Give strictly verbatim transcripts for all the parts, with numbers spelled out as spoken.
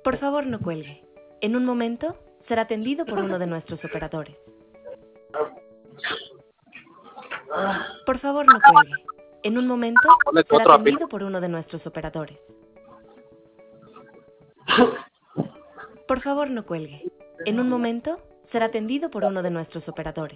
Por favor, no cuelgue. En un momento será atendido por uno de nuestros operadores. Por favor, no cuelgue. En un momento será atendido por uno de nuestros operadores. Por favor, no cuelgue. En un momento será atendido por uno de nuestros operadores.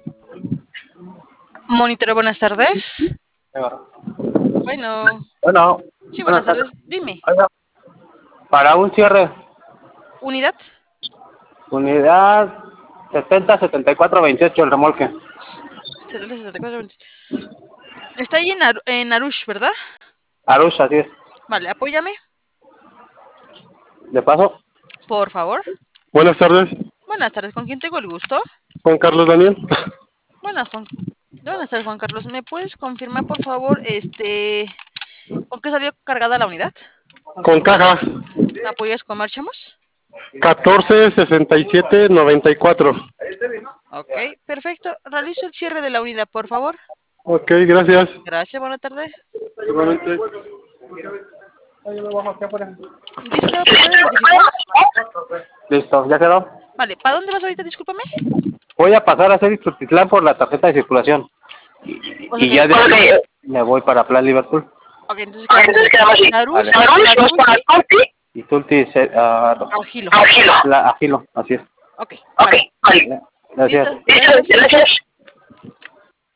Monitor, buenas tardes. Bueno. Bueno. Sí, buenas tardes. Dime. Oiga, para un cierre. ¿Unidad? Unidad setenta setenta y cuatro veintiocho, el remolque. setenta setenta y cuatro veintiocho. Está ahí en, Ar en Arush, ¿verdad? Arush, así es. Vale, apóyame. ¿De paso? Por favor. Buenas tardes. Buenas tardes, ¿con quién tengo el gusto? Juan Carlos Daniel. Buenas, Juan. Buenas tardes, Juan Carlos. ¿Me puedes confirmar, por favor, este, con qué salió cargada la unidad? Con caja. ¿Me apoyas con marchamos? catorce sesenta y siete noventa y cuatro. Ok, perfecto. Realizo el cierre de la unidad, por favor. Ok, gracias. Gracias, buena tarde. Igualmente. ¿Listo? ¿Puedes identificar? Listo, ¿ya quedó? Vale, ¿para dónde vas ahorita? Discúlpame. Voy a pasar a hacer Ixtutitlán por la tarjeta de circulación. O sea Y que- ya de ahí me voy para Plan Liverpool. Ok, entonces quedamos en Arush, Tulti Y Tulti, se- uh, Agilo. la, Agilo, así es. Ok, Ok, vale. gracias. Listo, gracias.